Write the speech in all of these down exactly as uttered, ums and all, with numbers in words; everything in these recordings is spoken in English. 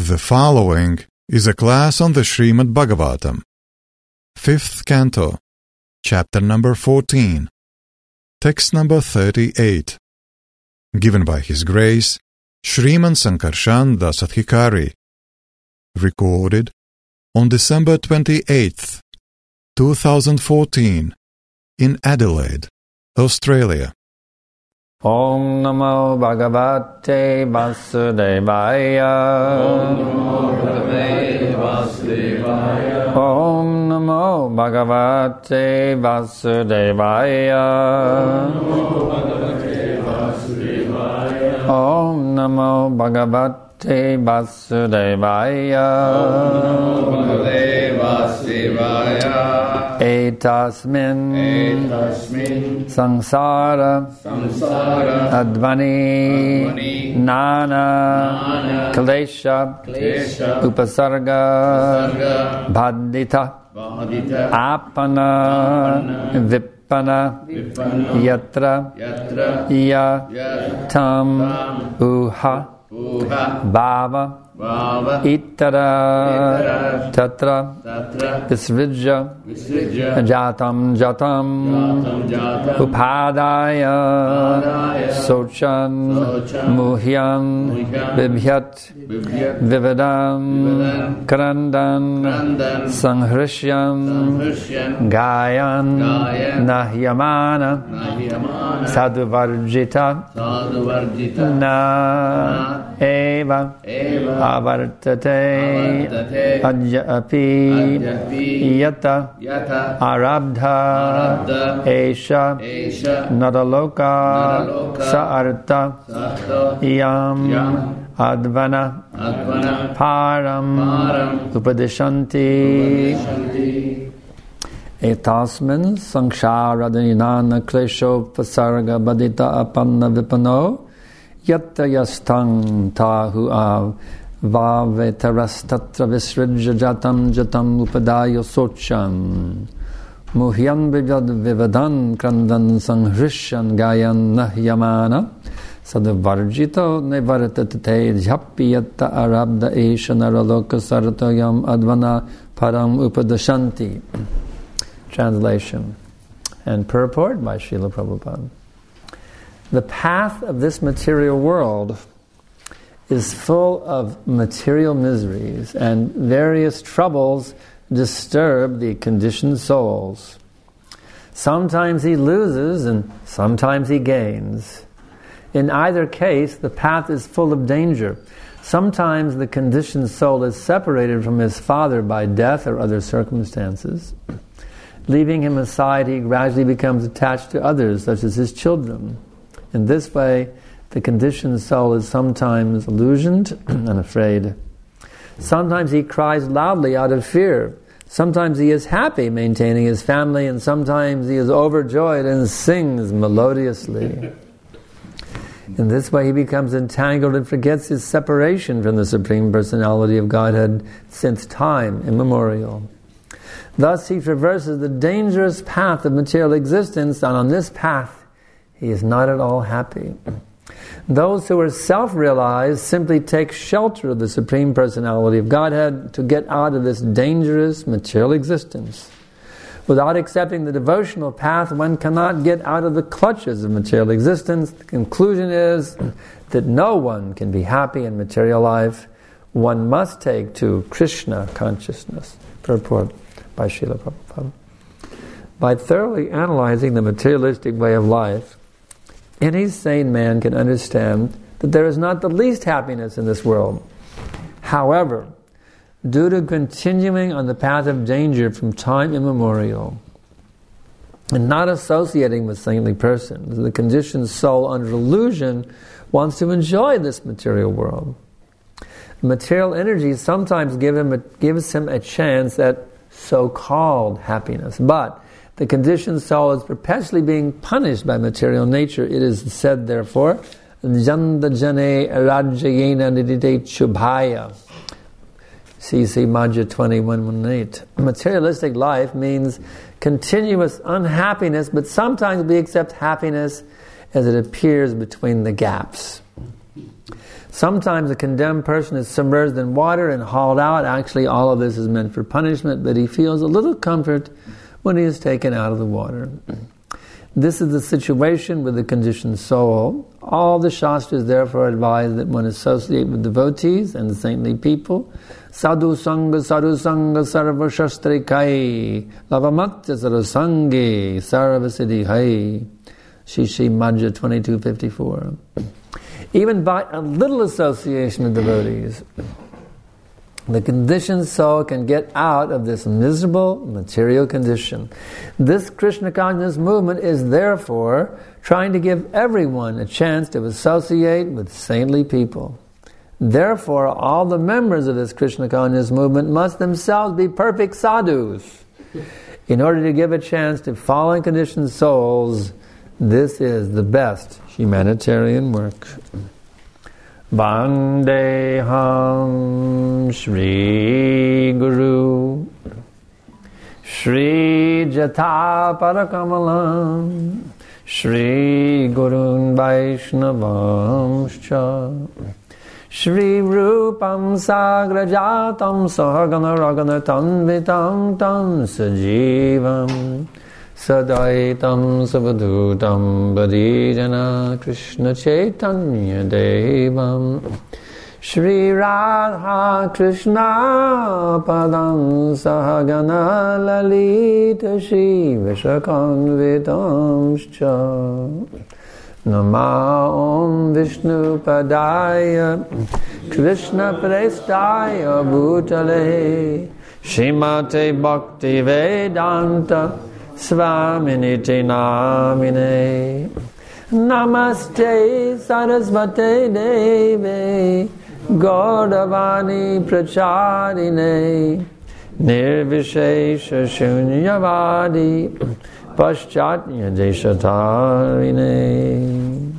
The following is a class on the Srimad Bhagavatam, fifth canto, chapter number fourteen, text number thirty-eight, given by His Grace, Shriman Sankarshan Dasadhikari, recorded on December twenty-eighth, two thousand fourteen, in Adelaide, Australia. Om Namo Bhagavate Vasudevaya. Om Namo Bhagavate Vasudevaya. Om Namo Bhagavate Vasudevaya. Om Namo Bhagavate Vasudevaya. Etasmin, Etasmin Sangsara, Samsara Advani, Advani Nana, Nana Klesha, Klesha Upasarga, Upasarga Bhadita, Bhadita Apana, Apana Vipana, Vipana Yatra, Yatra Ya, Yatra Tam, Tam Uha, Uha Bhava, Bhava Itara, Itara Tatra, Tatra Visvijja, Visrijya Jatam, Jatam, Jatam Jatam Upadaya, Upadaya, Sochan, Sochan, Muhyan, Muhyan, Bibhyat, Bibhyat, Vivedam, Vivedam, Krandan, Krandan, Sanghrishyam, Sanghrishyam, Gayan, Gayan, Nahyamana, Nahyamana, Sadhuvarjita, Sadhuvarjita, Na, Na, Eva, Eva, Avartate, Avartate, Adya Api, Adyapi, Yata, Yata, Arabdha, Arabdha, Esha, Esha, Nadaloka, Nadaloka, Saarta, Sato, Yam, Yam, Advana, Advana, Param, Param, Upadishanti, Upadishanti, Etasmin, Sangsharadinana, Klesho, Pasarga, Badita, Apanna, Vipano, Yatta Yastang Tahu Av Vavetras Tatra Visrijja Jatam Jatam Upadaya Sochan Muhyan Vivad Vivadan Krandan Sanghrishan Gayan Nahyamana Sadvarjito Nevartate Jhapi Yatta Arabda Esha Naraloka Saratayam Advana Param Upadashanti. Translation and purport by Srila Prabhupada. The path of this material world is full of material miseries, and various troubles disturb the conditioned souls. Sometimes he loses and sometimes he gains. In either case, the path is full of danger. Sometimes the conditioned soul is separated from his father by death or other circumstances. Leaving him aside, he gradually becomes attached to others, such as his children. In this way, the conditioned soul is sometimes illusioned and afraid. Sometimes he cries loudly out of fear. Sometimes he is happy maintaining his family, and sometimes he is overjoyed and sings melodiously. In this way, he becomes entangled and forgets his separation from the Supreme Personality of Godhead since time immemorial. Thus, he traverses the dangerous path of material existence, and on this path, he is not at all happy. Those who are self-realized simply take shelter of the Supreme Personality of Godhead to get out of this dangerous material existence. Without accepting the devotional path, one cannot get out of the clutches of material existence. The conclusion is that no one can be happy in material life. One must take to Krishna consciousness. Purport by Srila Prabhupada. By thoroughly analyzing the materialistic way of life, any sane man can understand that there is not the least happiness in this world. However, due to continuing on the path of danger from time immemorial and not associating with saintly persons, the conditioned soul under illusion wants to enjoy this material world. Material energy sometimes give him a, gives him a chance at so-called happiness, but the conditioned soul is perpetually being punished by material nature. It is said, therefore, Janda Jane Rajayena Nidite Chubhaya. C C Madhya twenty-one eighteen. Materialistic life means continuous unhappiness, but sometimes we accept happiness as it appears between the gaps. Sometimes a condemned person is submerged in water and hauled out. Actually, all of this is meant for punishment, but he feels a little comfort when he is taken out of the water. This is the situation with the conditioned soul. All the Shastras therefore advise that one associate with devotees and saintly people. Sadhu Sangha, Sadhu Sangha, Sarva Shastri Kai, Lavamatya Sarasangi, Sarva Siddhi Hai. Shishi Madhya twenty-two fifty-four. Even by a little association of devotees, the conditioned soul can get out of this miserable material condition. This Krishna consciousness movement is therefore trying to give everyone a chance to associate with saintly people. Therefore, all the members of this Krishna consciousness movement must themselves be perfect sadhus. In order to give a chance to fallen conditioned souls, this is the best humanitarian work. Vandeham Shri Guru Shri Jata Parakamalam Shri Gurun Vaishnavamscha Shri Rupam Sagrajatam Sahagana Ragana Tanvitam Tam Sajivam Sadaitam Savadutam Badijana Krishna Chaitanya Devam Shri Radha Krishna Padam Sahagana Lalita Shri Vishakanvitamscha Nama Om Vishnu Padaya Krishna Prestaya Bhutale Shrimate Bhakti Vedanta Svaminiti Namine Namaste Sarasvate Deve Gaudavani Pracharine Nirvishesha Shunyavadi Paschatya Deshatarine.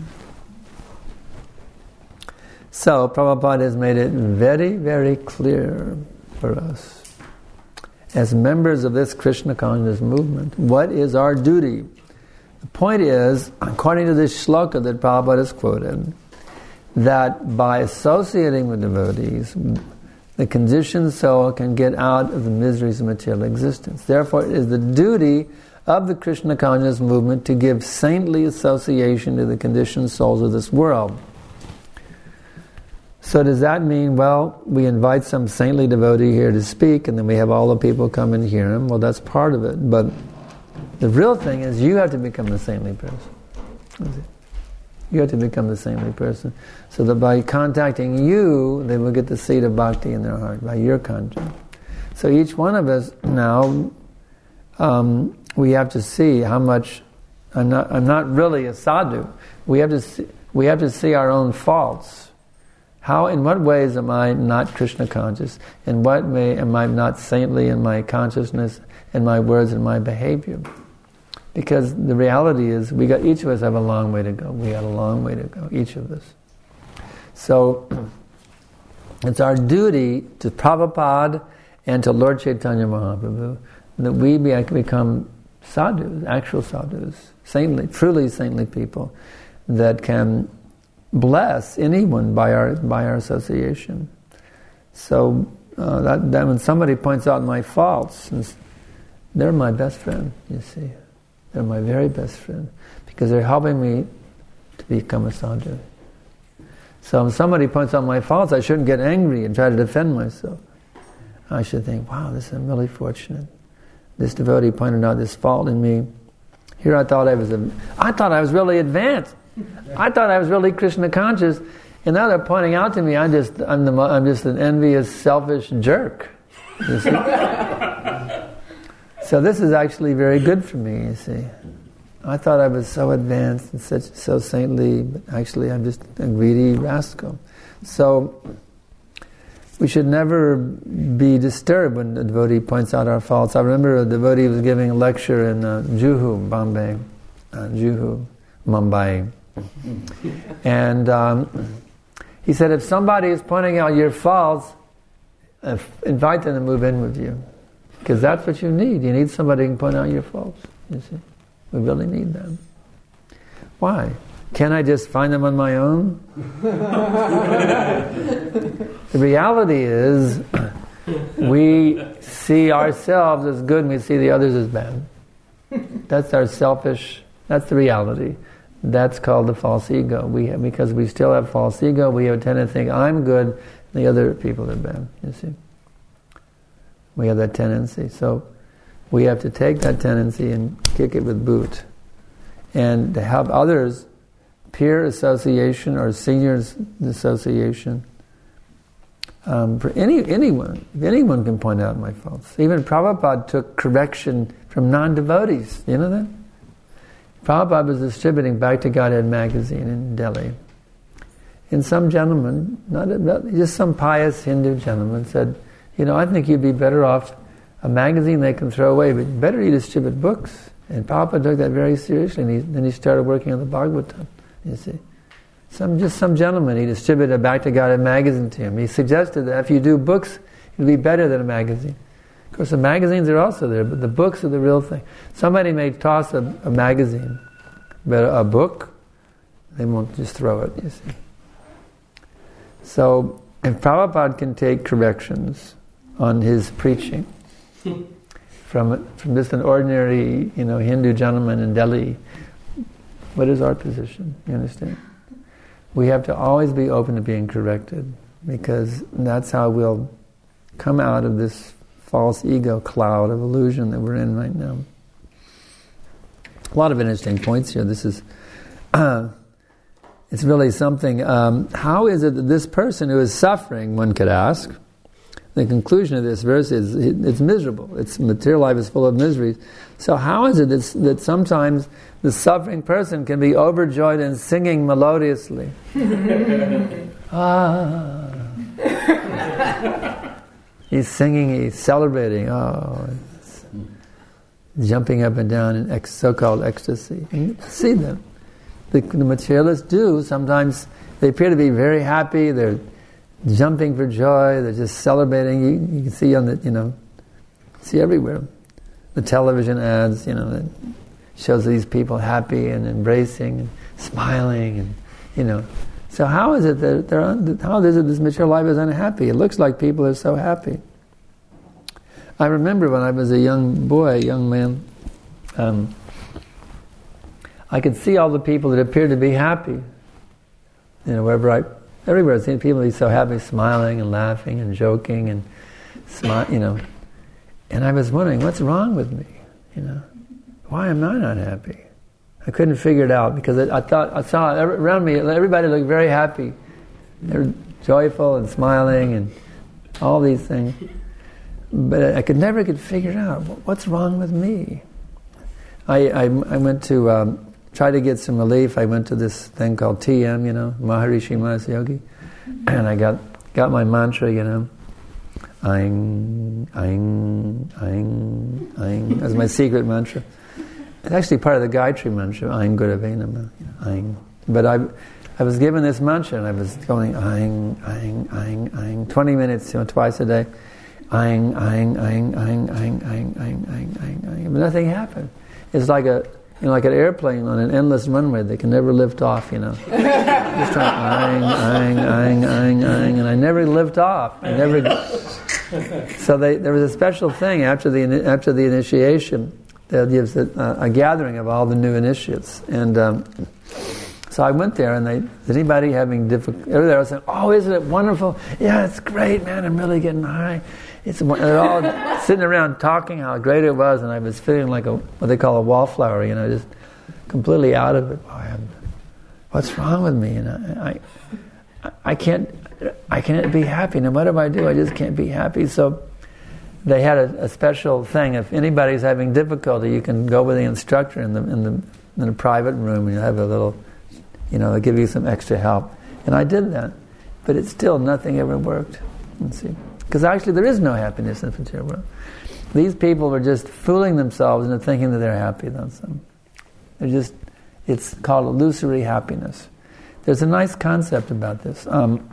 So Prabhupada has made it very, very clear for us, as members of this Krishna consciousness movement, what is our duty? The point is, according to this shloka that Prabhupada has quoted, that by associating with devotees, the conditioned soul can get out of the miseries of material existence. Therefore, it is the duty of the Krishna consciousness movement to give saintly association to the conditioned souls of this world. So does that mean, well, we invite some saintly devotee here to speak and then we have all the people come and hear him? Well, that's part of it. But the real thing is you have to become the saintly person. You have to become the saintly person. So that by contacting you, they will get the seed of bhakti in their heart, by your contact. So each one of us now, um, we have to see how much, I'm not, I'm not really a sadhu. We have to see, we have to see our own faults. How, in what ways am I not Krishna conscious? In what way am I not saintly in my consciousness, in my words, and my behavior? Because the reality is, we got each of us have a long way to go. We got a long way to go, each of us. So it's our duty to Prabhupada and to Lord Chaitanya Mahaprabhu that we be, become sadhus, actual sadhus, saintly, truly saintly people that can bless anyone by our by our association. So uh, that, that when somebody points out my faults, they're my best friend. You see, they're my very best friend because they're helping me to become a sadhu. So when somebody points out my faults, I shouldn't get angry and try to defend myself. I should think, wow, this is really fortunate. This devotee pointed out this fault in me. Here I thought I was a, I thought I was really advanced. I thought I was really Krishna conscious, and now they're pointing out to me I'm just I'm, the, I'm just an envious, selfish jerk. You see? So this is actually very good for me. You see, I thought I was so advanced and such so saintly, but actually I'm just a greedy rascal. So we should never be disturbed when a devotee points out our faults. I remember a devotee was giving a lecture in uh, Juhu, Bombay, uh, Juhu, Mumbai. And um, he said, if somebody is pointing out your faults, uh, invite them to move in with you. Because that's what you need. You need somebody who can point out your faults. You see, we really need them. Why? Can I just find them on my own? The reality is, we see ourselves as good and we see the others as bad. That's our selfish, that's the reality. That's called the false ego. We have, because we still have false ego, we have a tendency to think, I'm good, and the other people are bad, you see. We have that tendency. So we have to take that tendency and kick it with boot. And to help others, peer association or seniors association, um, for any anyone, anyone can point out my faults. Even Prabhupada took correction from non-devotees. You know that? Prabhupada was distributing Back to Godhead magazine in Delhi. And some gentleman, not, not just some pious Hindu gentleman, said, you know, I think you'd be better off a magazine they can throw away, but better you distribute books. And Prabhupada took that very seriously, and he, then he started working on the Bhagavatam, you see. Some, just some gentleman, he distributed a Back to Godhead magazine to him. He suggested that if you do books, it'll be better than a magazine. Of course, the magazines are also there, but the books are the real thing. Somebody may toss a, a magazine, but a book, they won't just throw it, you see. So, if Prabhupada can take corrections on his preaching from from just an ordinary, you know, Hindu gentleman in Delhi, what is our position? You understand? We have to always be open to being corrected, because that's how we'll come out of this false ego cloud of illusion that we're in right now. A lot of interesting points here. This is, uh, it's really something. Um, how is it that this person who is suffering, one could ask, the conclusion of this verse is it's miserable. Its material life is full of miseries. So how is it that, that sometimes the suffering person can be overjoyed and singing melodiously? ah. He's singing, he's celebrating, oh, jumping up and down in ex- so-called ecstasy. And you see them. The, the materialists do. Sometimes they appear to be very happy. They're jumping for joy. They're just celebrating. You, you can see on the, you know, see everywhere. The television ads, you know, that shows these people happy and embracing and smiling, and you know. So how is it that they're un- how is it this material life is unhappy? It looks like people are so happy. I remember when I was a young boy, a young man, um, I could see all the people that appeared to be happy. You know, wherever I, everywhere I've seen people be so happy, smiling and laughing and joking and smile, you know. And I was wondering, what's wrong with me? You know, why am I not happy? I couldn't figure it out, because I, I thought I saw around me everybody looked very happy. They were joyful and smiling and all these things, but I could never could figure out what's wrong with me. I I, I went to um, try to get some relief. I went to this thing called T M, you know, Maharishi Manas Yogi, and I got got my mantra, you know, Aing Aing Aing Aing. That's my secret mantra. It's actually part of the Gayatri mantra, Aing Gurave Namah, Aing. But I, I was given this mantra, and I was going Aing, Aing, Aing, Aing, twenty minutes, you know, twice a day, Aing, Aing, Aing, Aing, Aing, Aing, Aing, Aing, Aing, Aing. But nothing happened. It's like a, you know, like an airplane on an endless runway. They can never lift off, you know. Just trying Aing, Aing, Aing, Aing, Aing, and I never lift off. I never. So they, there was a special thing after the after the initiation. That gives a, a gathering of all the new initiates, and um, so I went there. And they, is anybody having difficulty? Everybody was saying, "Oh, isn't it wonderful? Yeah, it's great, man. I'm really getting high." It's they're all sitting around talking how great it was, and I was feeling like a what they call a wallflower, you know, just completely out of it. Oh, I'm, what's wrong with me? And I, I, I can't, I can't be happy. No matter what I do, I just can't be happy. So. They had a, a special thing. If anybody's having difficulty, you can go with the instructor in the in the in a private room, and you have a little, you know, they'll give you some extra help. And I did that, but it's still nothing ever worked. Let's see, because actually there is no happiness in the material world. These people were just fooling themselves into thinking that they're happy. That's them. They're just. It's called illusory happiness. There's a nice concept about this. Um,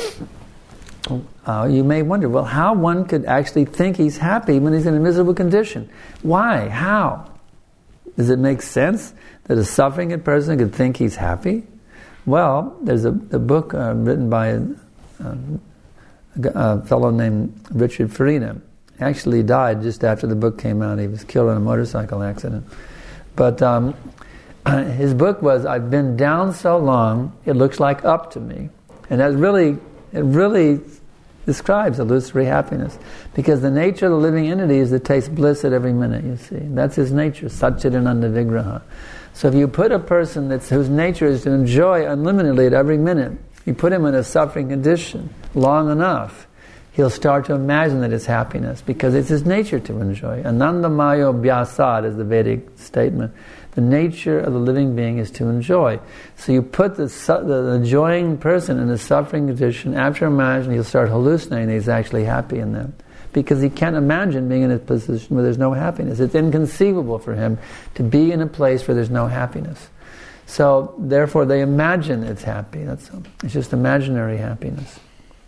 Uh, you may wonder, well, how one could actually think he's happy when he's in a miserable condition. Why? How? Does it make sense that a suffering person could think he's happy? Well, there's a, a book uh, written by a, a, a fellow named Richard Farina. He actually died just after the book came out. He was killed in a motorcycle accident. But um, his book was, I've been down so long, it looks like up to me. And that really, it really describes illusory happiness. Because the nature of the living entity is to taste bliss at every minute, you see. That's his nature, Satchidananda Vigraha. So if you put a person that's, whose nature is to enjoy unlimitedly at every minute, you put him in a suffering condition long enough, he'll start to imagine that it's happiness, because it's his nature to enjoy. Anandamayo Bhyasad is the Vedic statement. The nature of the living being is to enjoy. So you put the, su- the enjoying person in a suffering condition, after imagining, he'll start hallucinating that he's actually happy in that. Because he can't imagine being in a position where there's no happiness. It's inconceivable for him to be in a place where there's no happiness. So, therefore, they imagine it's happy. That's all. It's just imaginary happiness.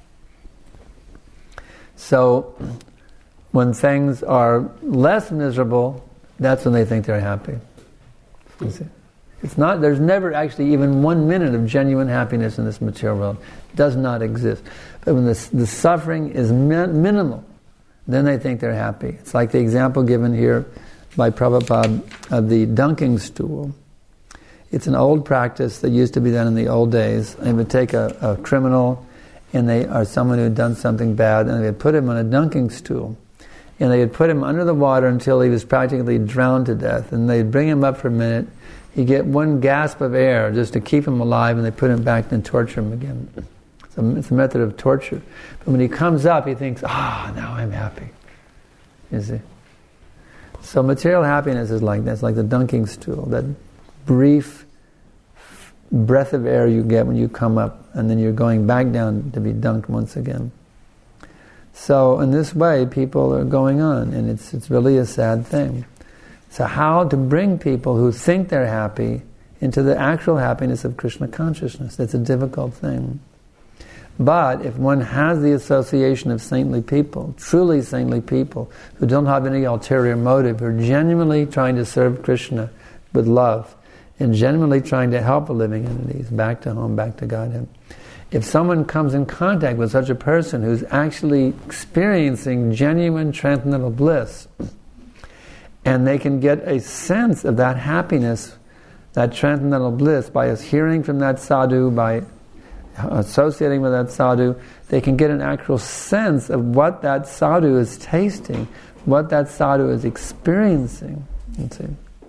So, when things are less miserable, that's when they think they're happy. You see? It's not. There's never actually even one minute of genuine happiness in this material world. It does not exist. But when the, the suffering is min- minimal, then they think they're happy. It's like the example given here by Prabhupada of the dunking stool. It's an old practice that used to be done in the old days. They would take a, a criminal, and they or someone who had done something bad, and they would put him on a dunking stool. And they would put him under the water until he was practically drowned to death. And they'd bring him up for a minute. He'd get one gasp of air just to keep him alive, and they put him back and torture him again. It's a, it's a method of torture. But when he comes up, he thinks, ah, oh, now I'm happy. You see? So material happiness is like that. It's like the dunking stool, that brief breath of air you get when you come up, and then you're going back down to be dunked once again. So in this way, people are going on, and it's it's really a sad thing. So how to bring people who think they're happy into the actual happiness of Krishna consciousness? That's a difficult thing. But if one has the association of saintly people, truly saintly people, who don't have any ulterior motive, who are genuinely trying to serve Krishna with love, and genuinely trying to help the living entities back to home, back to Godhead. If someone comes in contact with such a person who's actually experiencing genuine transcendental bliss, and they can get a sense of that happiness, that transcendental bliss, by us hearing from that sadhu, by associating with that sadhu, they can get an actual sense of what that sadhu is tasting, what that sadhu is experiencing. You see.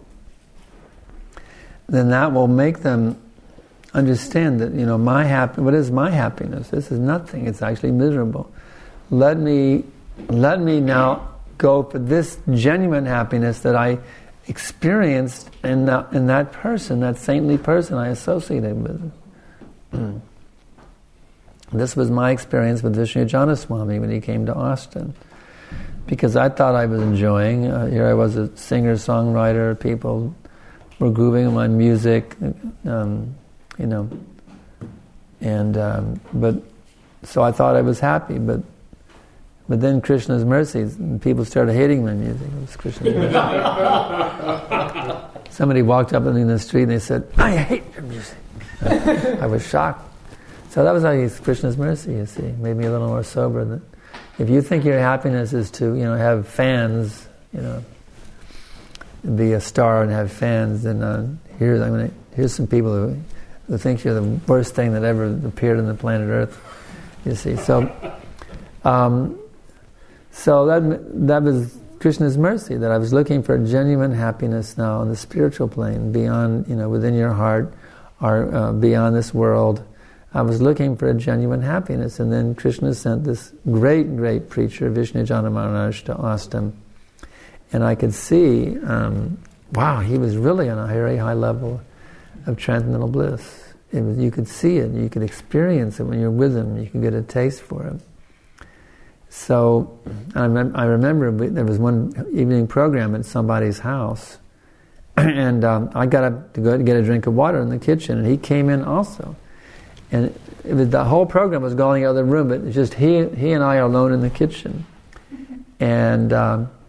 Then that will make them understand that, you know, my hap- what is my happiness? This is nothing. It's actually miserable. Let me, let me now go for this genuine happiness that I experienced in that, in that person, that saintly person I associated with. This was my experience with Vishnu Janaswami when he came to Austin. Because I thought I was enjoying, uh, here I was a singer-songwriter, people were grooving on my music, um, you know, and, um, but, so I thought I was happy, but, but then Krishna's mercies, and people started hating my music. It was Krishna's mercy. Somebody walked up to me in the street and they said, I hate your music. I was shocked. So that was how he's Krishna's mercy, you see. Made me a little more sober. That if you think your happiness is to, you know, have fans, you know, be a star and have fans, then uh, here's, I mean, here's some people who, who think you're the worst thing that ever appeared on the planet Earth, you see. So, um, so that that was Krishna's mercy, that I was looking for genuine happiness now on the spiritual plane, beyond, you know, within your heart, or uh, beyond this world. I was looking for a genuine happiness, and then Krishna sent this great, great preacher, Vishnu Jana Maharaj, to Austin, and I could see, um, wow, he was really on a very high level of transcendental bliss. It was, you could see it, you could experience it when you're with him, you could get a taste for it. So, I, mem- I remember there was one evening program at somebody's house, and um, I got up to go to get a drink of water in the kitchen, and he came in also. And it was, the whole program was going out of the room, but it's just he he and I are alone in the kitchen. And um,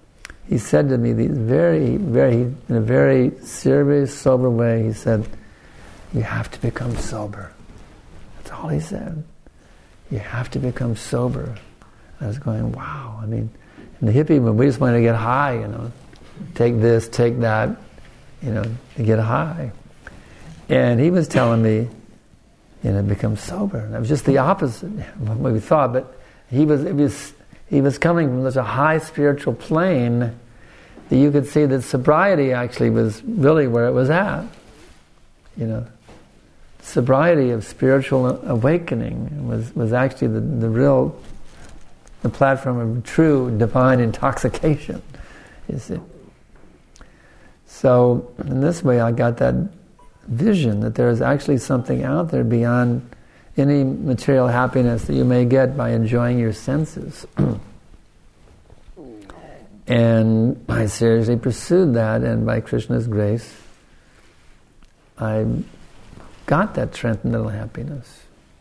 he said to me these very, very, in a very serious, sober way, he said, you have to become sober. That's all he said. You have to become sober. I was going, wow. I mean, in the hippie movement, we just want to get high, you know. Take this, take that, you know, to get high. And he was telling me, you know, become sober. And it was just the opposite of what we thought. But he was, it was, he was coming from such a high spiritual plane that you could see that sobriety actually was really where it was at. You know, sobriety of spiritual awakening was, was actually the, the real, the platform of true divine intoxication, you see. So, in this way I got that vision that there is actually something out there beyond any material happiness that you may get by enjoying your senses. And I seriously pursued that, and by Krishna's grace, I got that transcendental happiness.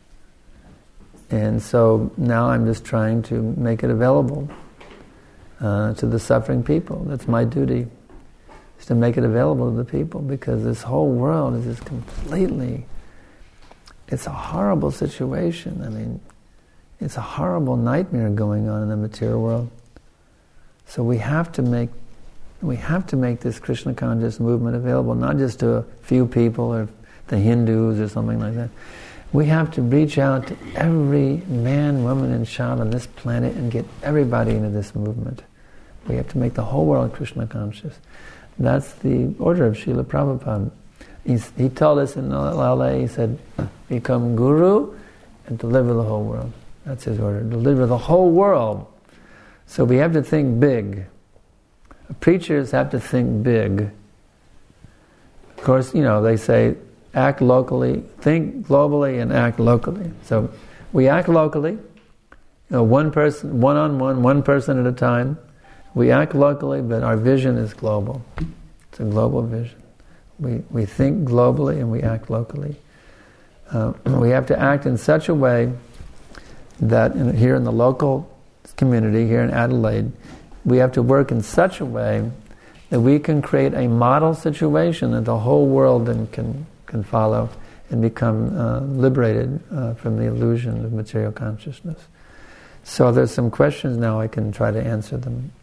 And so now I'm just trying to make it available uh, to the suffering people. That's my duty, is to make it available to the people, because this whole world is just completely, it's a horrible situation. I mean, it's a horrible nightmare going on in the material world. So we have to make we have to make this Krishna conscious movement available, not just to a few people or the Hindus or something like that. We have to reach out to every man, woman, and child on this planet and get everybody into this movement. We have to make the whole world Krishna conscious. That's the order of Srila Prabhupada. He's, he told us in L A, he said, become guru and deliver the whole world. That's his order. Deliver the whole world. So we have to think big. Preachers have to think big. Of course, you know, they say, act locally, think globally, and act locally. So we act locally, you know, one person, one-on-one, one person at a time. We act locally, but our vision is global. It's a global vision. We we think globally and we act locally. Uh, we have to act in such a way that in, here in the local community, here in Adelaide, we have to work in such a way that we can create a model situation that the whole world then can, can follow and become uh, liberated uh, from the illusion of material consciousness. So there's some questions now, I can try to answer them.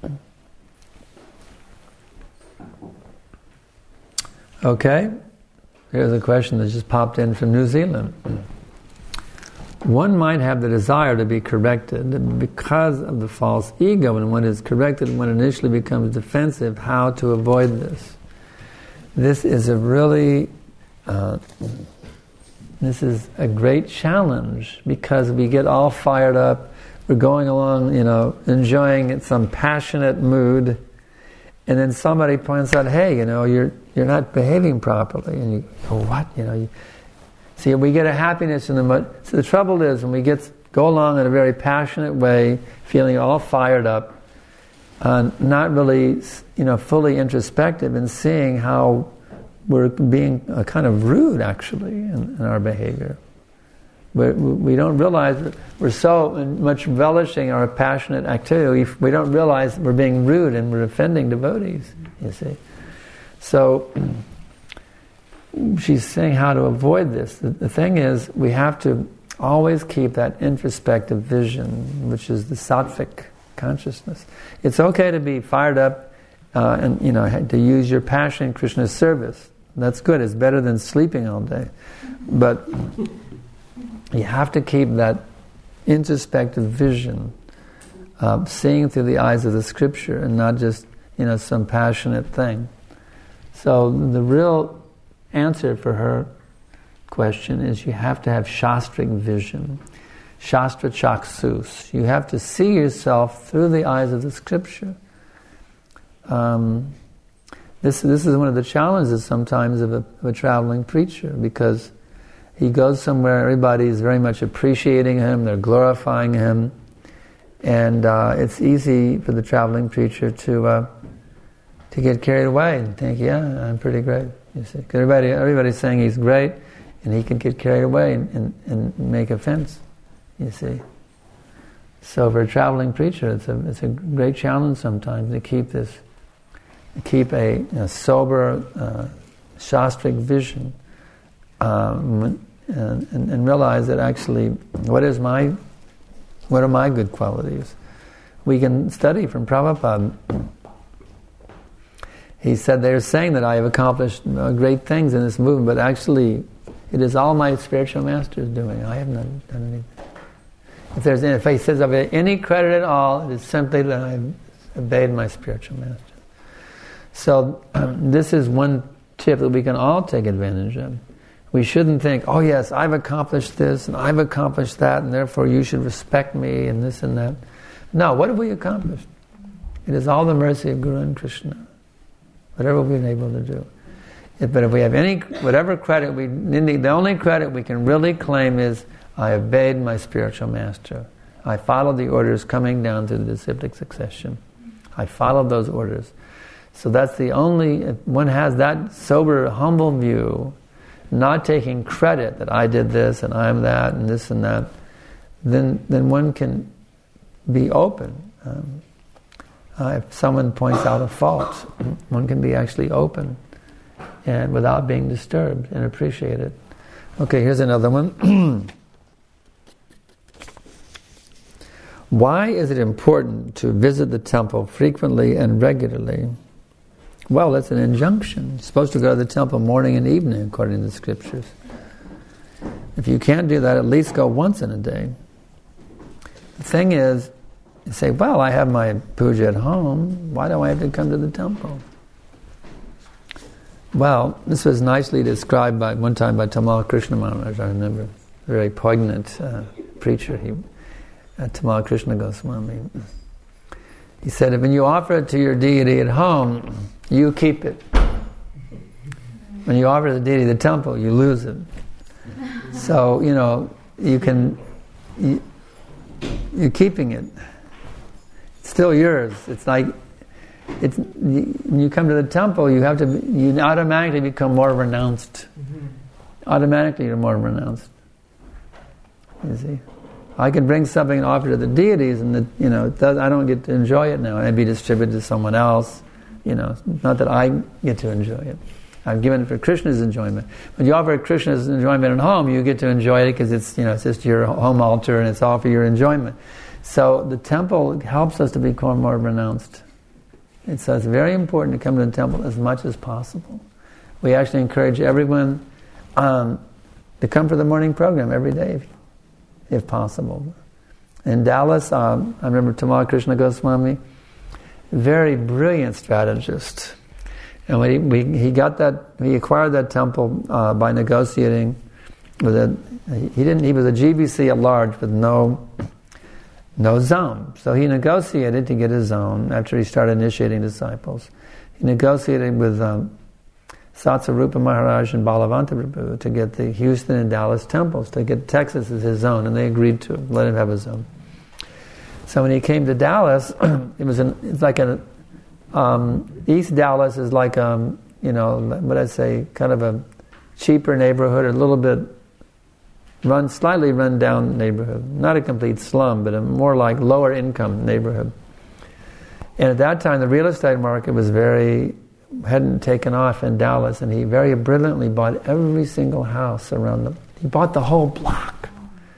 Okay, here's a question that just popped in from New Zealand. One might have the desire to be corrected because of the false ego, and when it's corrected, one initially becomes defensive. How to avoid this? This is a really, uh, this is a great challenge, because we get all fired up. We're going along, you know, enjoying some passionate mood, and then somebody points out, "Hey, you know, you're you're not behaving properly," and you go, "What?" You know, you, see, we get a happiness in the mud. So the trouble is, when we get go along in a very passionate way, feeling all fired up, uh, not really, you know, fully introspective, and seeing how we're being uh, kind of rude, actually, in, in our behavior. We're, we don't realize that we're so much relishing our passionate activity. We, we don't realize we're being rude and we're offending devotees. You see, so. She's saying how to avoid this. The, the thing is, we have to always keep that introspective vision, which is the sattvic consciousness. It's okay to be fired up uh, and, you know, to use your passion in Krishna's service. That's good. It's better than sleeping all day. But you have to keep that introspective vision, uh, seeing through the eyes of the scripture and not just, you know, some passionate thing. So the real answer for her question is you have to have shastric vision, shastra chaksus. You have to see yourself through the eyes of the scripture. Um, this this is one of the challenges sometimes of a, of a traveling preacher, because he goes somewhere, everybody's very much appreciating him, they're glorifying him, and uh, it's easy for the traveling preacher to uh, to get carried away and think, yeah, I'm pretty great. You see, 'cause everybody, everybody's saying he's great, and he can get carried away and, and, and make offense. You see, so for a traveling preacher, it's a it's a great challenge sometimes to keep this keep a, a sober, uh, shastric vision, um, and, and, and realize that actually, what is my, what are my good qualities? We can study from Prabhupada. He said they're saying that I have accomplished uh, great things in this movement, but actually, it is all my spiritual master is doing. I have not done anything. If there's, if he says of it any credit at all, it is simply that I've obeyed my spiritual master. So um, this is one tip that we can all take advantage of. We shouldn't think, oh yes, I've accomplished this and I've accomplished that, and therefore you should respect me and this and that. No, what have we accomplished? It is all the mercy of Guru and Krishna. Whatever we've been able to do. If, but if we have any, whatever credit, we the only credit we can really claim is, I obeyed my spiritual master. I followed the orders coming down through the disciplic succession. I followed those orders. So that's the only, if one has that sober, humble view, not taking credit that I did this and I'm that and this and that, then then one can be open. Um, uh, if someone points out a fault, one can be actually open and without being disturbed and appreciate it. Okay, here's another one. Why is it important to visit the temple frequently and regularly? Well, it's an injunction. You're supposed to go to the temple morning and evening, according to the scriptures. If you can't do that, at least go once in a day. The thing is, you say, well, I have my puja at home. Why do I have to come to the temple? Well, this was nicely described by one time by Tamal Krishna Maharaj, I remember. A very poignant uh, preacher, he, uh, Tamal Krishna Goswami. He said, when you offer it to your deity at home, you keep it. When you offer the deity at the temple, you lose it. So, you know, you can, you, you're keeping it. It's still yours. It's like, it's, when you come to the temple, you have to, you automatically become more renounced. Mm-hmm. Automatically you're more renounced. You see? I can bring something and offer to the deities, and the, you know, it does, I don't get to enjoy it now. It'd be distributed to someone else. You know, not that I get to enjoy it. I've given it for Krishna's enjoyment. When you offer Krishna's enjoyment at home, you get to enjoy it because it's, you know, it's just your home altar and it's all for your enjoyment. So the temple helps us to become more renounced. And so it's very important to come to the temple as much as possible. We actually encourage everyone um, to come for the morning program every day, if, if possible. In Dallas, um, I remember Tamal Krishna Goswami, very brilliant strategist. And when he, we, he got that, he acquired that temple uh, by negotiating with a, he didn't, he was a G B C at large with no no zone. So he negotiated to get a zone after he started initiating disciples. He negotiated with um, Satsarupa Maharaj and Balavanta Prabhu to get the Houston and Dallas temples, to get Texas as his zone, and they agreed to let him have a zone. So when he came to Dallas, it was an, it's like a, um, East Dallas is like, um, you know, what I'd say, kind of a cheaper neighborhood, a little bit run, slightly run down neighborhood. Not a complete slum, but a more like lower income neighborhood. And at that time, the real estate market was very, hadn't taken off in Dallas, and he very brilliantly bought every single house around the, he bought the whole block.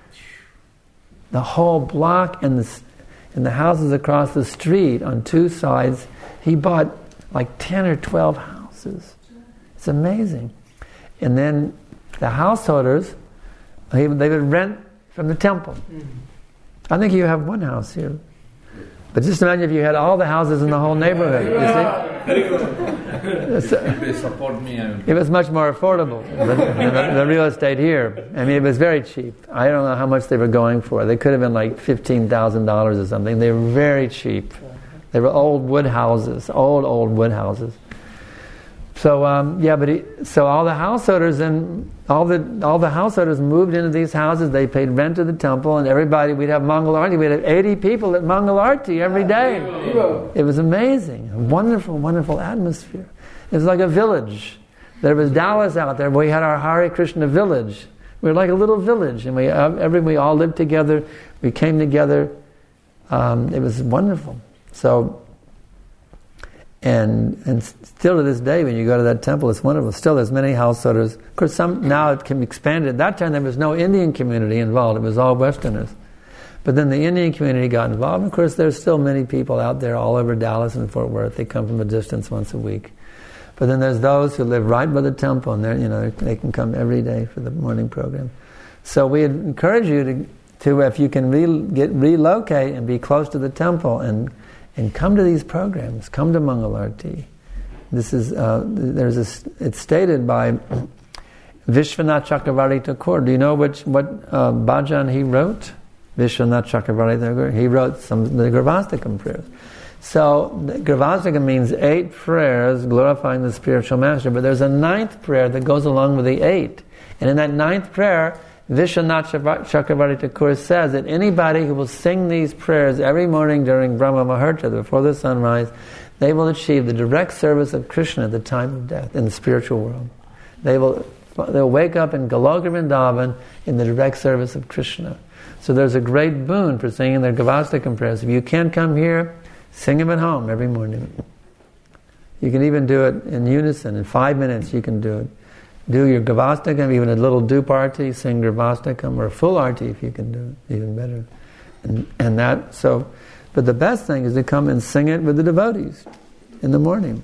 The whole block and the, and the houses across the street on two sides, he bought like ten or twelve houses. It's amazing. And then the householders, they would rent from the temple. I think you have one house here. But just imagine if you had all the houses in the whole neighborhood. You see? Very good. They support me. It was much more affordable than the, the real estate here. I mean, it was very cheap. I don't know how much they were going for. They could have been like fifteen thousand dollars or something. They were very cheap. They were old wood houses, old, old wood houses. So um, yeah, but he, so all the householders and all the all the householders moved into these houses. They paid rent to the temple, and everybody, we'd have Mangal Arti. We'd have eighty people at Mangal Arti every day. It was amazing, a wonderful, wonderful atmosphere. It was like a village. There was Dallas out there. We had our Hare Krishna village. We were like a little village, and we every we all lived together. We came together. Um, it was wonderful. So. And and still to this day, when you go to that temple, it's wonderful. Still, there's many householders. Of course, some now it can be expanded. At that time, there was no Indian community involved. It was all Westerners. But then the Indian community got involved. And of course, there's still many people out there all over Dallas and Fort Worth. They come from a distance once a week. But then there's those who live right by the temple, and they're, you know, they can come every day for the morning program. So we encourage you to, to if you can re- get relocate and be close to the temple and and come to these programs. Come to Mangal Arati. This is uh, there's a, it's stated by Vishwanath Chakravarti Thakur. Do you know which what uh, bhajan he wrote? Vishwanath Chakravarti Thakur. He wrote some the Gravastikam prayers. So the Gravastikam means eight prayers glorifying the spiritual master. But there's a ninth prayer that goes along with the eight, and in that ninth prayer, Vishwanath Chakravarti Thakur says that anybody who will sing these prayers every morning during Brahma Muhurta, before the sunrise, they will achieve the direct service of Krishna at the time of death in the spiritual world. They will they'll wake up in Goloka Vrindavan in the direct service of Krishna. So there's a great boon for singing their Gavastikam prayers. If you can't come here, sing them at home every morning. You can even do it in unison. In five minutes you can do it. Do your Gavastikam, even a little dupe arti, sing Gavastikam, or a full arti if you can do it, even better. And, and that, so, but the best thing is to come and sing it with the devotees in the morning.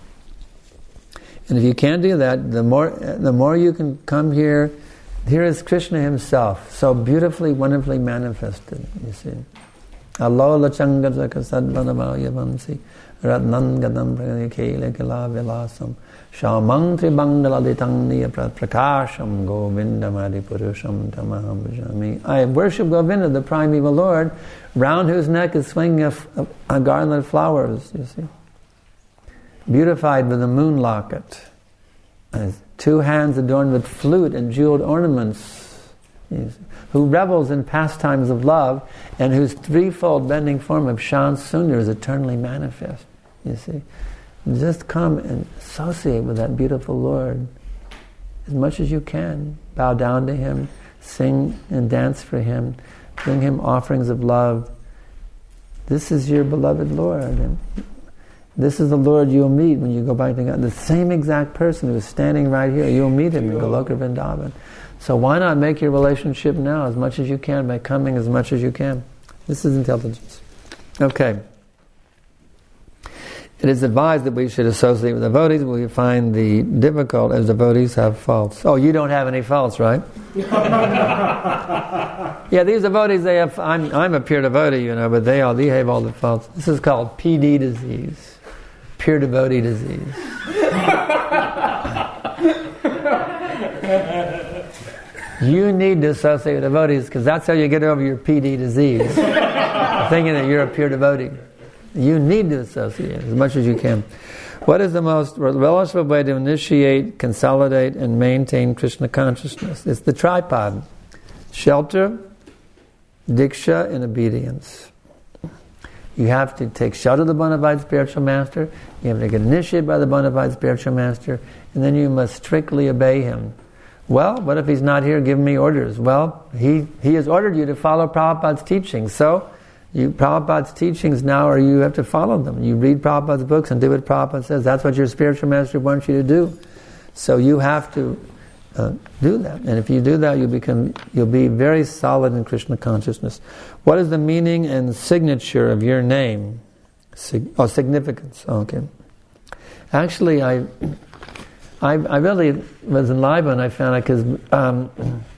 And if you can't do that, the more the more you can come here, here is Krishna himself, so beautifully, wonderfully manifested, you see. Alola changadaka sadvanamaya vansi ratnan gadam prakele kala vilasam shamang tribangdaladitang niya prakasham govindamadi purusham tamaham bhajami. I worship Govinda, the primeval Lord, round whose neck is swinging a, a, a garland of flowers, you see. Beautified with a moon locket. His two hands adorned with flute and jeweled ornaments. Yes. Who revels in pastimes of love, and whose threefold bending form of Shan Sundar is eternally manifest. You see, just come and associate with that beautiful Lord as much as you can. Bow down to Him, sing and dance for Him, bring Him offerings of love. This is your beloved Lord, and this is the Lord you'll meet when you go back to God. The same exact person who is standing right here, you'll meet Him in Goloka Vrindavan. So why not make your relationship now as much as you can by coming as much as you can? This is intelligence. Okay. It is advised that we should associate with devotees, but we find the difficult as devotees have faults. Oh, you don't have any faults, right? Yeah, these devotees, they have. I'm I'm a pure devotee, you know, but they all they have all the faults. This is called P D disease, pure devotee disease. You need to associate with devotees because that's how you get over your P D disease. Thinking that you're a pure devotee. You need to associate as much as you can. What is the most relative way to initiate, consolidate, and maintain Krishna consciousness? It's the tripod. Shelter, diksha, and obedience. You have to take shelter of the bona fide spiritual master, you have to get initiated by the bona fide spiritual master, and then you must strictly obey him. Well, what if he's not here giving me orders? Well, he, he has ordered you to follow Prabhupada's teachings. So, you, Prabhupada's teachings now are you have to follow them. You read Prabhupada's books and do what Prabhupada says. That's what your spiritual master wants you to do. So you have to uh, do that. And if you do that, you become, you'll be very solid in Krishna consciousness. What is the meaning and signature of your name? Sig- oh, significance. Okay. Actually, I... I, I really was in Live and I found out because um,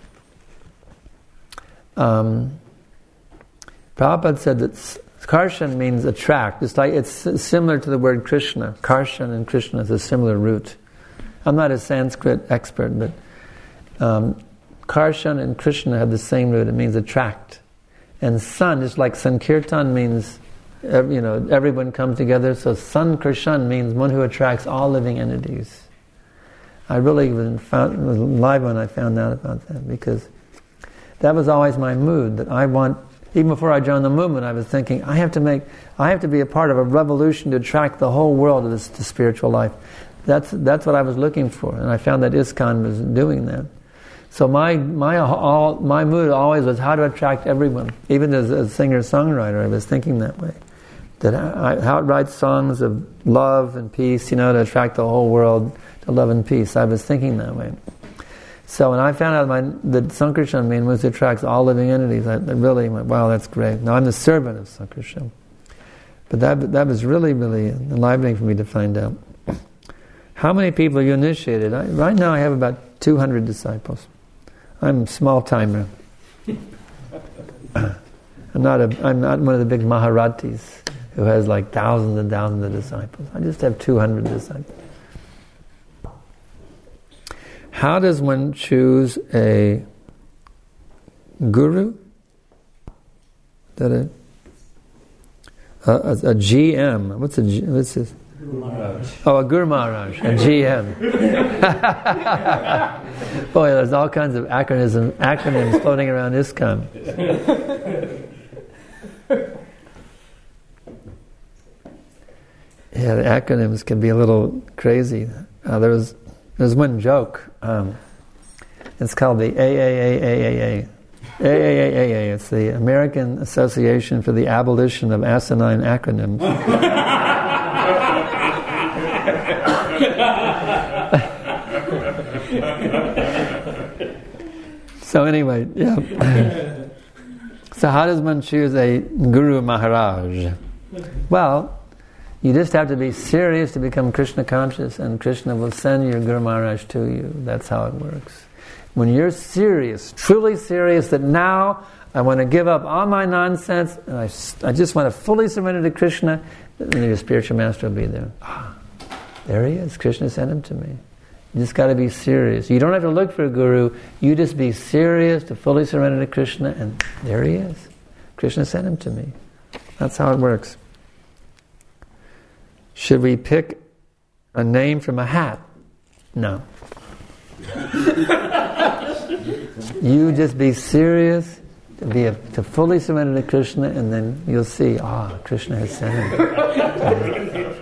um, Prabhupada said that Karshan means attract. It's like it's similar to the word Krishna. Karshan and Krishna is a similar root. I'm not a Sanskrit expert, but um, Karshan and Krishna have the same root. It means attract. And San, just like Sankirtan means, you know, everyone come together. So San Karshan means one who attracts all living entities. I really was, found, was live when I found out about that because that was always my mood. That I want, even before I joined the movement, I was thinking I have to make, I have to be a part of a revolution to attract the whole world to this to spiritual life. That's that's what I was looking for, and I found that ISKCON was doing that. So my my all my mood always was how to attract everyone. Even as a singer songwriter, I was thinking that way. That I, how it writes songs of love and peace, you know, to attract the whole world to love and peace. I was thinking that way. So when I found out my, that Sankarshan means was to attract all living entities, I, I really went, wow, that's great. Now I'm the servant of Sankarshan. But that that was really, really enlivening for me to find out. How many people are you initiated? I, right now I have about two hundred disciples. I'm a small timer. I'm not a. I'm not one of the big Maharatis who has like thousands and thousands of disciples. I just have two hundred disciples. How does one choose a guru? That a a, a, a G M? What's a G, what's this? Guru Maharaj. Oh, a Guru Maharaj, a G M. Boy, there's all kinds of acronyms, acronyms floating around ISKCON. Yeah, the acronyms can be a little crazy. Uh, there was there's one joke. Um, it's called the A A A A A A. A A A A A. It's the American Association for the Abolition of Asinine Acronyms. So anyway, yeah. So how does one choose a Guru Maharaj? Well, you just have to be serious to become Krishna conscious, and Krishna will send your Guru Maharaj to you. That's how it works. When you're serious, truly serious, that now I want to give up all my nonsense, and I, I just want to fully surrender to Krishna, then your spiritual master will be there. Ah, there he is. Krishna sent him to me. You just got to be serious. You don't have to look for a guru. You just be serious to fully surrender to Krishna, and there he is. Krishna sent him to me. That's how it works. Should we pick a name from a hat? No. You just be serious to be a, to fully surrender to Krishna, and then you'll see, ah, Krishna has sent him.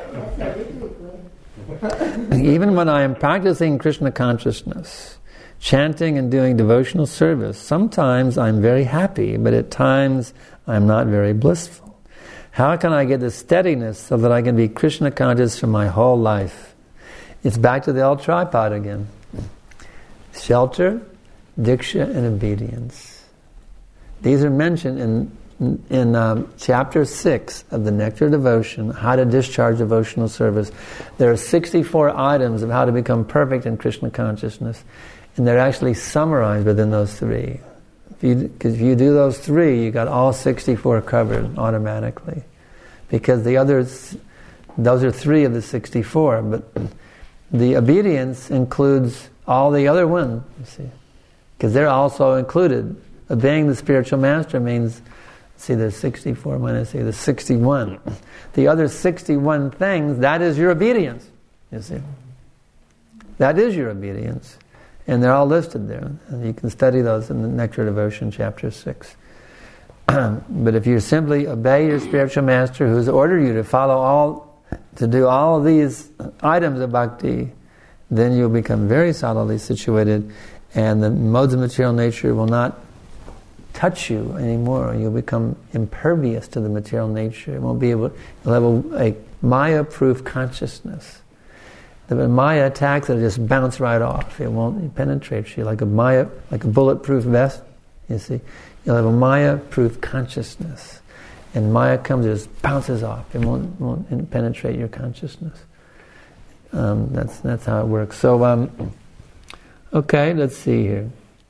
Even when I am practicing Krishna consciousness, chanting and doing devotional service, sometimes I'm very happy, but at times I'm not very blissful. How can I get the steadiness so that I can be Krishna conscious for my whole life? It's back to the old tripod again. Shelter, diksha, and obedience. These are mentioned in in um, chapter six of the Nectar Devotion, How to Discharge Devotional Service. There are sixty-four items of how to become perfect in Krishna consciousness, and they're actually summarized within those three. If you, cause if you do those three, you got all sixty-four covered automatically. Because the others, those are three of the sixty-four, but the obedience includes all the other ones, you see. Because they're also included. Obeying the spiritual master means, see, there's sixty-four minus, see, there's sixty-one. The other sixty-one things, that is your obedience, you see. That is your obedience. And they're all listed there. And you can study those in the Nectar Devotion, chapter six. But if you simply obey your spiritual master who's ordered you to follow all, to do all of these items of bhakti, then you'll become very solidly situated, and the modes of material nature will not touch you anymore. You'll become impervious to the material nature. It won't be able. You'll have a, a Maya-proof consciousness. The Maya attacks, it'll just bounce right off. It won't penetrate you like a Maya, like a bulletproof vest. You see, you'll have a Maya-proof consciousness, and Maya comes, it just bounces off. It won't, won't penetrate your consciousness. Um, that's that's how it works. So, um, okay, let's see here.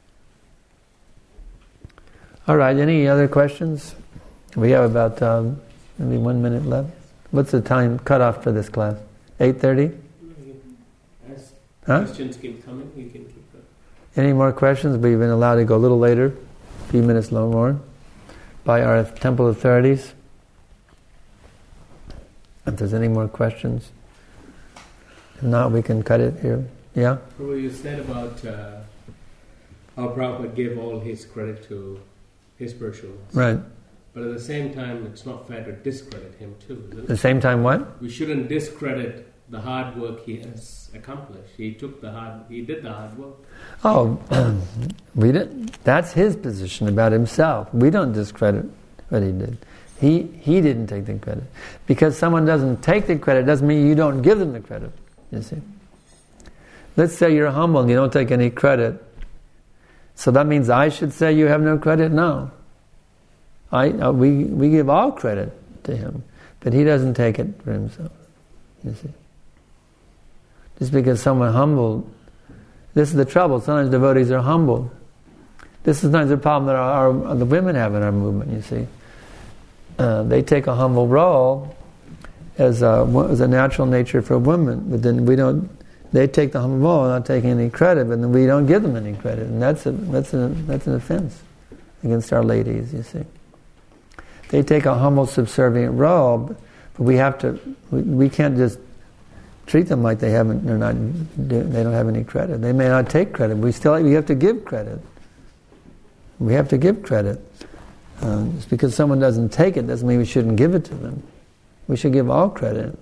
All right, any other questions? We have about um, maybe one minute left. What's the time cutoff for this class? eight thirty? As huh? questions keep coming, you can keep going. Any more questions? We've been allowed to go a little later, a few minutes more, by our temple authorities. If there's any more questions. If not, we can cut it here. Yeah? Prabhu, you said about uh, how Prabhupada gave all his credit to his spiritual master. Right. But at the same time, it's not fair to discredit him too, is it? At the same time what? We shouldn't discredit the hard work he has accomplished. He took the hard, he did the hard work. Oh, we didn't. That's his position about himself. We don't discredit what he did. He he didn't take the credit. Because someone doesn't take the credit doesn't mean you don't give them the credit. You see? Let's say you're humble and you don't take any credit. So that means I should say you have no credit? No. I uh, we we give all credit to him, but he doesn't take it for himself. You see? Just because someone humbled, this is the trouble. Sometimes devotees are humbled. This is sometimes the problem that our, our, the women have in our movement. You see, uh, they take a humble role as a, as a natural nature for women, but then we don't. They take the humble role, not taking any credit, but then we don't give them any credit, and that's a, that's a, that's an offense against our ladies. You see, they take a humble, subservient role, but we have to. We, we can't just treat them like they haven't. They're not. They don't have any credit. They may not take credit. We still. We have to give credit. We have to give credit. Uh, just because someone doesn't take it doesn't mean we shouldn't give it to them. We should give all credit.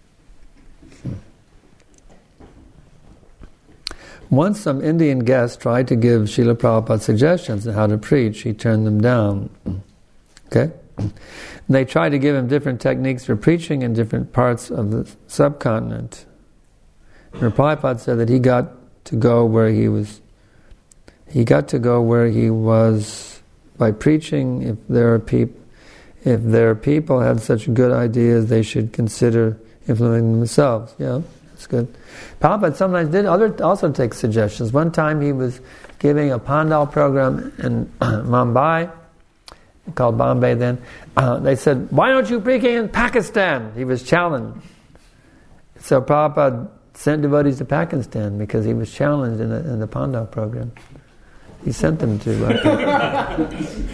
Once some Indian guest tried to give Srila Prabhupada suggestions on how to preach. He turned them down. Okay? And they tried to give him different techniques for preaching in different parts of the subcontinent. And Prabhupada said that he got to go where he was He got to go where he was by preaching. If there are peop- if their people had such good ideas, they should consider implementing themselves. Yeah, that's good. Prabhupada sometimes did other also take suggestions. One time he was giving a Pandal program in Mumbai, called Bombay then. Uh, they said, "Why don't you preach in Pakistan?" He was challenged. So Prabhupada sent devotees to Pakistan because he was challenged in the, in the Pandal program. He sent them to uh,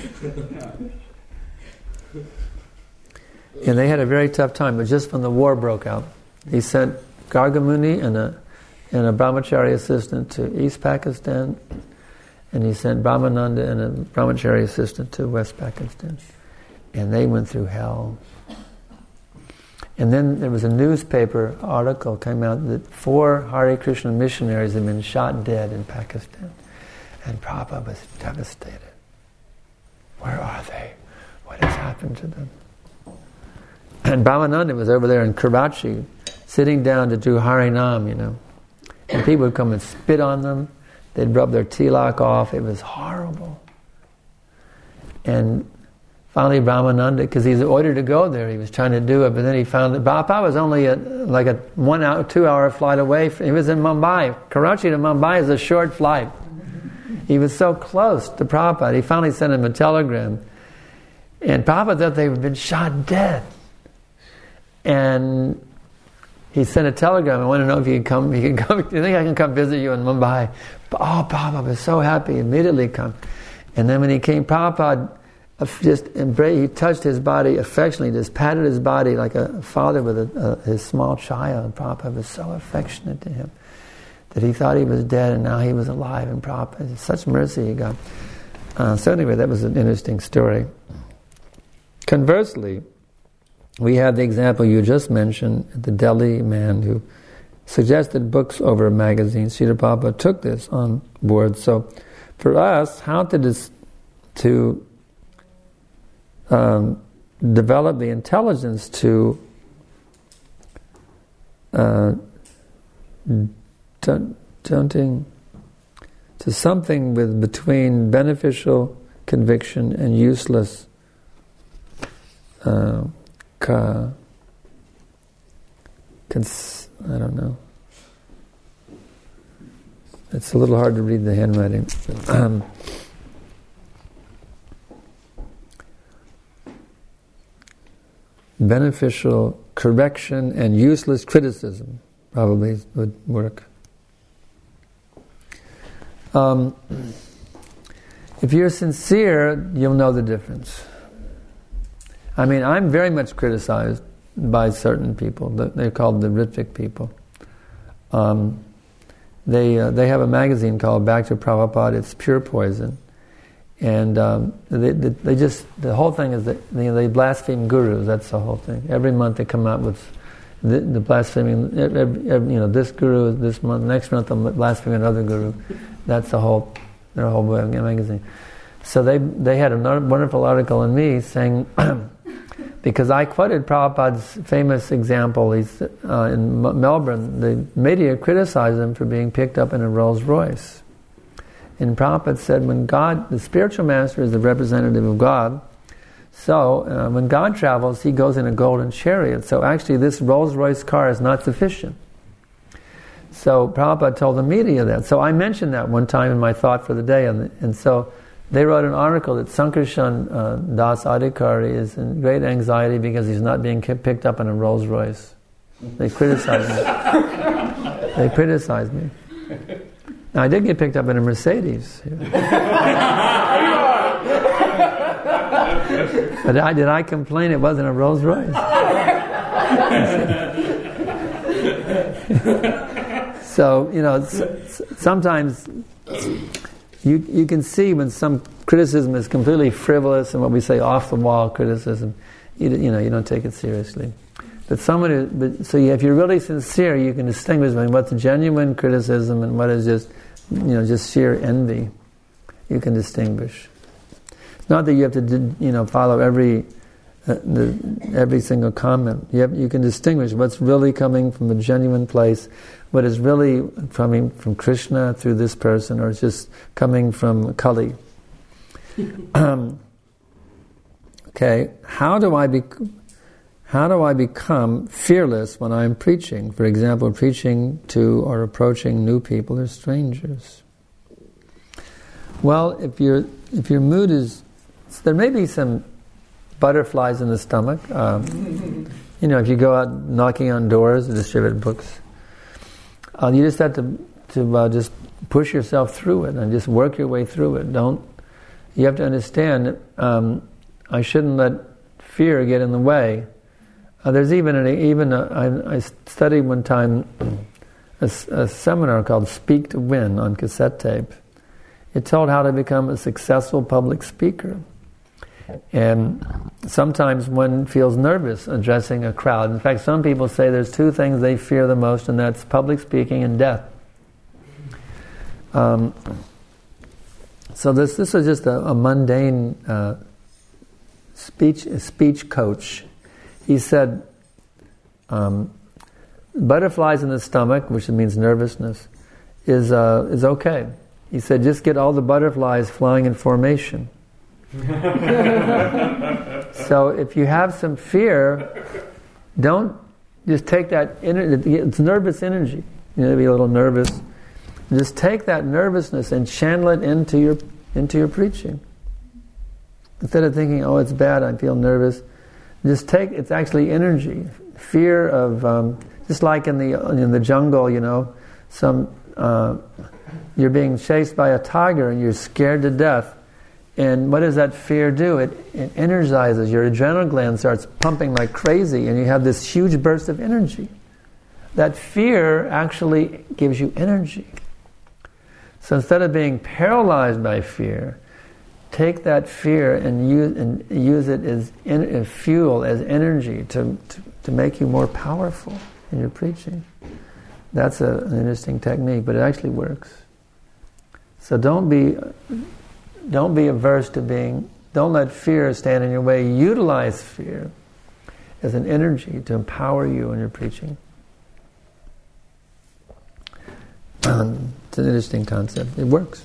and they had a very tough time, but just when the war broke out. He sent Gargamuni and a and a brahmachari assistant to East Pakistan, and he sent Brahmananda and a brahmachari assistant to West Pakistan. And they went through hell. And then there was a newspaper article came out that four Hare Krishna missionaries had been shot dead in Pakistan. And Prabhupada was devastated. Where are they? What has happened to them? And Brahmananda was over there in Karachi, sitting down to do Harinam, you know. And people would come and spit on them. They'd rub their tilak off. It was horrible. And finally Brahmananda, because he's ordered to go there, he was trying to do it, but then he found that Prabhupada was only a, like a one hour, two hour flight away. From, he was in Mumbai. Karachi to Mumbai is a short flight. He was so close to Prabhupada. He finally sent him a telegram. And Prabhupada thought they had been shot dead. And he sent a telegram. I want to know if he can come. He can come. Do you think I can come visit you in Mumbai? Oh, Prabhupada was so happy. He immediately come. And then when he came, Prabhupada just embraced, he touched his body affectionately, just patted his body like a father with a, a, his small child. Prabhupada was so affectionate to him that he thought he was dead and now he was alive, and Prabhupada, such mercy he got. Uh, so anyway, that was an interesting story. Conversely, we had the example you just mentioned, the Delhi man who suggested books over magazines. Srila Prabhupada took this on board. So for us, how to, dis- to um, develop the intelligence to uh, Tunting to something with between beneficial conviction and useless uh, ka, cons, I don't know. It's a little hard to read the handwriting. Um, beneficial correction and useless criticism probably would work. Um, if you're sincere, you'll know the difference. I mean, I'm very much criticized by certain people. They're called the Ritvik people. Um, they uh, they have a magazine called Back to Prabhupada. It's pure poison, and um, they, they they just the whole thing is that you know, they blaspheme gurus. That's the whole thing. Every month they come out with the, the blaspheming. Every, every, you know, this guru this month, next month they'll blaspheme another guru. That's the whole, their whole magazine. So they they had a wonderful article in me saying Because I quoted Prabhupada's famous example. He's uh, in M- Melbourne. The media criticized him for being picked up in a Rolls Royce. And Prabhupada said, when God, the spiritual master is the representative of God, so uh, when God travels, he goes in a golden chariot. So actually this Rolls Royce car is not sufficient. So Prabhupada told the media that. So I mentioned that one time in my thought for the day. And, and so they wrote an article that Sankarshan uh, Das Adhikari is in great anxiety because he's not being picked up in a Rolls Royce. They criticized me. They criticized me. Now I did get picked up in a Mercedes. But I, did I complain it wasn't a Rolls Royce? So, you know, s- sometimes you you can see when some criticism is completely frivolous and what we say off-the-wall criticism, you, you know, you don't take it seriously. But someone, who, but so you, if you're really sincere, you can distinguish between what's genuine criticism and what is just, you know, just sheer envy. You can distinguish. Not that you have to, you know, follow every uh, the, every single comment. You have, you can distinguish what's really coming from a genuine place, what is really coming from Krishna through this person, or it's just coming from Kali. um, okay, how do I be? How do I become fearless when I'm preaching? For example, preaching to or approaching new people or strangers. Well, if your if your mood is, there may be some butterflies in the stomach. Um, you know, if you go out knocking on doors and distribute books, uh, you just have to to uh, just push yourself through it and just work your way through it. Don't. You have to understand. Um, I shouldn't let fear get in the way. Uh, there's even an, even a, I, I studied one time a, a seminar called Speak to Win on cassette tape. It told how to become a successful public speaker. And sometimes one feels nervous addressing a crowd. In fact, some people say there's two things they fear the most, and that's public speaking and death. Um, so this this is just a, a mundane uh, speech a speech coach. He said, um, butterflies in the stomach, which means nervousness, is uh, is okay. He said, just get all the butterflies flying in formation. So if you have some fear, don't just take that, energy, it's nervous energy. You know, be a little nervous. Just take that nervousness and channel it into your into your preaching. Instead of thinking, oh, it's bad, I feel nervous. Just take, it's actually energy. Fear of, um, just like in the in the jungle, you know, some uh, you're being chased by a tiger and you're scared to death. And what does that fear do? It, it energizes. Your adrenal gland starts pumping like crazy and you have this huge burst of energy. That fear actually gives you energy. So instead of being paralyzed by fear, take that fear and use and use it as, in, as fuel, as energy to, to to make you more powerful in your preaching. That's a, an interesting technique, but it actually works. So don't be don't be averse to being. Don't let fear stand in your way. Utilize fear as an energy to empower you in your preaching. Um, it's an interesting concept. It works.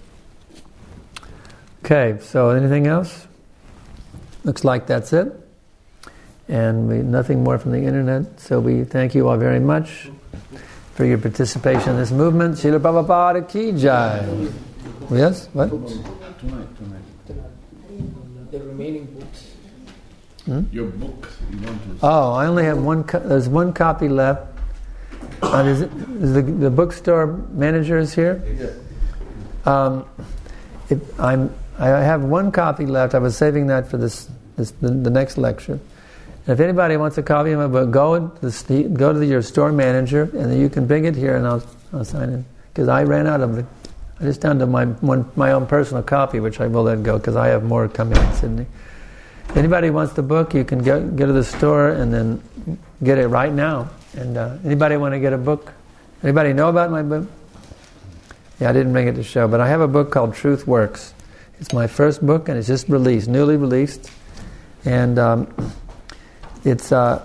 Okay, so anything else? Looks like that's it. And we, nothing more from the internet. So we thank you all very much for your participation in this movement. Srila Prabhupada ki jai. Yes? What? Tonight, tonight. The remaining books. Hmm? Your book, you want to... Oh, I only have one. Co- there's one copy left. Uh, is, it, is the, the bookstore manager is here? Yeah. Um, if I'm. I have one copy left. I was saving that for this, this the, the next lecture. And if anybody wants a copy of my book, go to the, go to the, your store manager, and then you can bring it here, and I'll I'll sign it. Because I ran out of it. I just down to my one my own personal copy, which I will let go because I have more coming in Sydney. If anybody wants the book, you can go go to the store and then get it right now. And uh, anybody want to get a book? Anybody know about my book? Yeah, I didn't bring it to show, but I have a book called Truth Works. It's my first book, and it's just released, newly released. And um, it's a,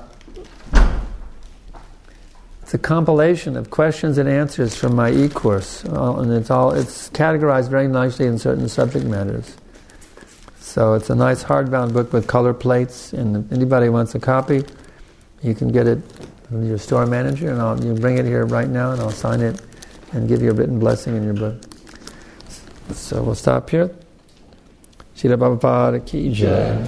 it's a compilation of questions and answers from my e-course, uh, and it's all it's categorized very nicely in certain subject matters. So it's a nice hardbound book with color plates, and if anybody wants a copy, you can get it from your store manager, and I'll, you bring it here right now, and I'll sign it and give you a written blessing in your book. So we'll stop here. Srila Prabhupada ki jai.